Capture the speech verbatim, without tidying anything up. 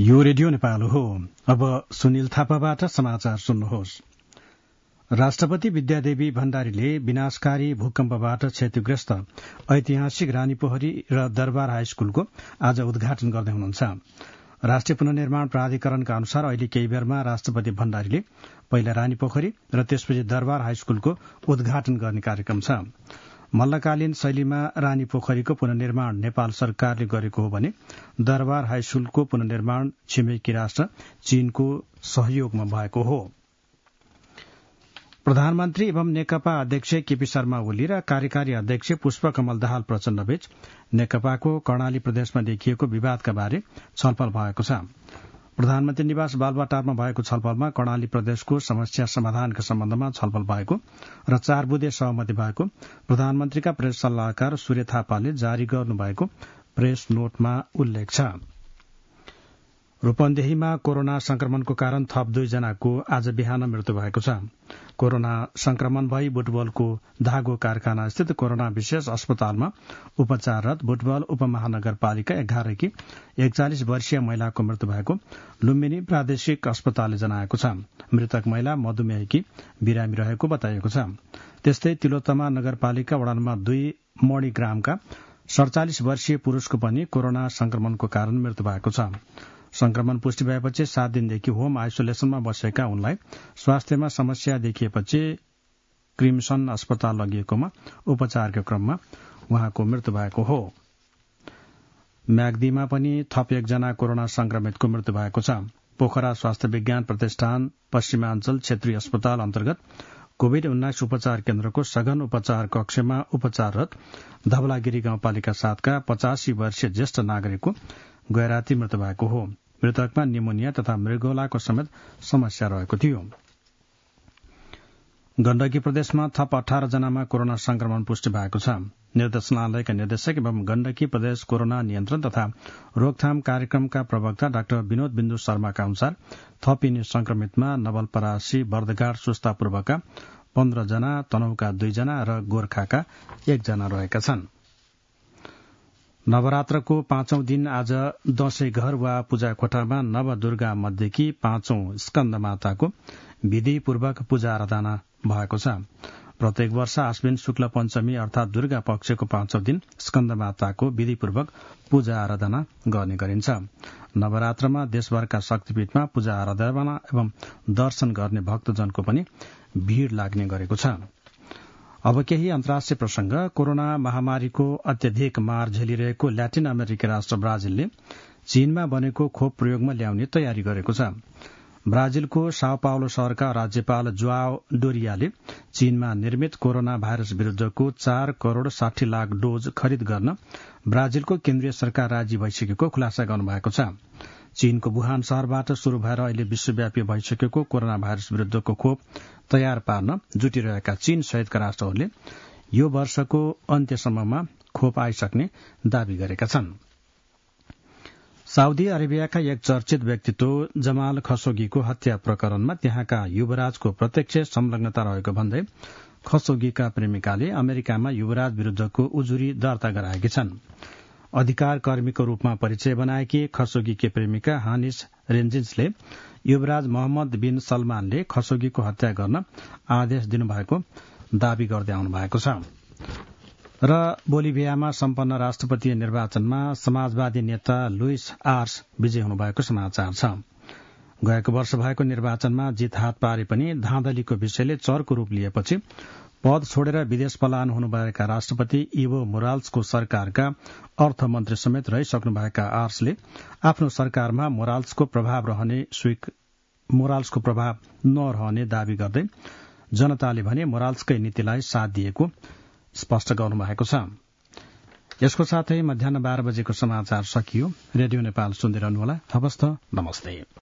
यो रेडियो नेपाल हो। अब सुनिल थापाबाट समाचार सुन्नुहोस्। राष्ट्रपति विद्यादेवी भण्डारीले विनाशकारी भूकम्पबाट क्षतिग्रस्त ऐतिहासिक रानीपोखरी र दरबार हाई स्कूलको आज उद्घाटन गर्दै हुनुहुन्छ। राष्ट्रिय पुनर्निर्माण प्राधिकरणका अनुसार अहिले केही बेरमा राष्ट्रपति भण्डारीले पहिला रानीपोखरी र त्यसपछि दरबार हाई स्कूलको उद्घाटन गर्ने कार्यक्रम छ। मल्लकालीन शैलीमा रानी पोखरीको पुनर्निर्माण नेपाल सरकारले गरेको हो भने दरबार हाई स्कूलको पुनर्निर्माण छिमेकी राष्ट्र चीनको सहयोगमा भएको हो। प्रधानमन्त्री एवं नेकपा अध्यक्ष केपी शर्मा ओली र कार्यकारी अध्यक्ष पुष्पकमल दाहाल प्रचण्डबीच नेकपाको कर्णाली प्रदेशमा देखिएको विवादका बारे छलफल भएको छ। प्रधानमन्त्री निवास बालुवाटारमा भएको छलफलमा कर्णाली प्रदेशको समस्या समाधानका सम्बन्धमा छलफल भएको र चार बुँदे सहमति भएको प्रधानमन्त्रीका प्रेस सल्लाहकार सूर्य थापाले जारी गर्नुभएको प्रेस नोटमा उल्लेख छ। रूपन्देहीमा कोरोना संक्रमणको कारण थप दुईजनाको आज बिहान मृत्यु भएको छ। कोरोना संक्रमण भई बुटवलको धागो कारखाना स्थित कोरोना विशेष अस्पतालमा उपचाररत बुटवल उपमहानगरपालिका एघारकी एकचालिस वर्षीय महिलाको मृत्यु भएको लुम्बिनी प्रादेशिक अस्पतालले जनाएको छ। मृतक महिला मधुमेहकी बिरामी रहेको बताइएको छ। त्यस्तै तिलोत्तमा नगरपालिका वडा नम्बर दुई मणिग्रामका सड़चालिस वर्षीय पुरूषको पनि कोरोना संक्रमणको कारण मृत्यु भएको छ। संक्रमण पुष्टि भएपछि सात दिनदेखि होम आइसोलेसनमा बसेका उनलाई स्वास्थ्यमा समस्या देखिएपछि क्रिमसन अस्पताल लगिएकोमा उपचारको क्रममा उहाँको मृत्यु भएको हो। म्याग्दीमा पनि थप एकजना कोरोना संक्रमितको मृत्यु भएको छ। पोखरा स्वास्थ्य विज्ञान प्रतिष्ठान पश्चिमाञ्चल क्षेत्रीय अस्पताल अन्तर्गत कोविड उन्नाइस उपचार केन्द्रको सघन उपचार कक्षमा उपचाररत धवलागिरी गाउँपालिका सातका पचासी वर्षीय ज्येष्ठ नागरिकको गैराती मृत्यु भएको हो। मृतकमा निमोनिया तथा मृगौलाको समेत समस्या रहेको थियो। गण्डकी प्रदेशमा थप अठार जनामा कोरोना संक्रमण पुष्टि भएको छ। निर्देशनालयका निर्देशक एवं गण्डकी प्रदेश कोरोना नियन्त्रण तथा रोकथाम कार्यक्रमका प्रवक्ता डाक्टर विनोद बिन्दु शर्माका अनुसार थप यिनी संक्रमितमा नवलपरासी बर्दघाट सुस्ता पूर्वका पन्ध्र जना, तनहुका दुईजना र गोर्खाका एकजना रहेका छन्। नवरात्रको पाँचौं दिन आज दशैं घर वा पूजा कोठामा नवदुर्गा मध्येकी पाँचौं स्कन्द माताको विधिपूर्वक पूजा आराधना भएको छ। प्रत्येक वर्ष आश्विन शुक्ल पञ्चमी अर्थात दुर्गा पक्षको पाँचौं दिन स्कन्द माताको विधिपूर्वक पूजा आराधना गर्ने गरिन्छ। नवरात्रमा देशभरका शक्तिपीठमा पूजा आराधना एवं दर्शन गर्ने भक्तजनको पनि भीड़ लाग्ने गरेको छ। अब केही अन्तर्राष्ट्रिय प्रसंग। कोरोना महामारीको अत्यधिक मार झेलिरहेको ल्याटिन अमेरिकी राष्ट्र ब्राजिलले चीनमा बनेको खोप प्रयोगमा ल्याउने तयारी गरेको छ। ब्राजिलको साओ पाउलो शहरका राज्यपाल जोआओ डोरियाले चीनमा निर्मित कोरोना भाइरस विरूद्धको चार करोड़ साठी लाख डोज खरिद गर्न ब्राजिलको केन्द्रीय सरकार राजी भइसकेको खुलासा गर्नुभएको छ। चीनको वुहान शहरबाट शुरू भएर अहिले विश्वव्यापी भइसकेको कोरोना भाइरस विरूद्धको खोप तयार पार्न जुटिरहेका चीन सहितका राष्ट्रहरूले यो वर्षको अन्त्यसम्ममा खोप आइसक्ने दावी गरेका छन्। साउदी अरेबियाका एक चर्चित व्यक्तित्व जमाल खशोगीको हत्या प्रकरणमा त्यहाँका युवराजको प्रत्यक्ष संलग्नता रहेको भन्दै खशोगीका प्रेमिकाले अमेरिकामा युवराज विरूद्धको उजुरी दर्ता गराएकी छन्। अधिकार कर्मीको रूपमा परिचय बनाएकी खशोगीकी प्रेमिका हानिस रेन्जिन्सले युवराज मोहम्मद बिन सलमानले खशोगीको हत्या गर्न आदेश दिनुभएको दावी गर्दै आउनु भएको छ। र बोलिभियामा सम्पन्न राष्ट्रपतीय निर्वाचनमा समाजवादी नेता लुइस आर्स विजयी हुनुभएको समाचार छ। गएको वर्ष भएको निर्वाचनमा जित हात पारे पनि धाँधलीको विषयले चर्को रूप लिएपछि पद छोडेर विदेश पलायन हुनुभएका राष्ट्रपति इभो मोराल्सको सरकारका अर्थमन्त्री समेत रहिसक्नुभएका आर्सले आफ्नो सरकारमा मोराल्सको प्रभाव रहने मोराल्सको प्रभाव नरहने दावी गर्दै जनताले भने मोराल्सकै नीतिलाई साथ दिएको स्पष्ट गर्नुभएको छ। यसको साथै मध्याह बाह्र बजेको समाचार सकियो। रेडियो नेपाल सुन्दै रहनुहोला। हवस् त, नमस्ते।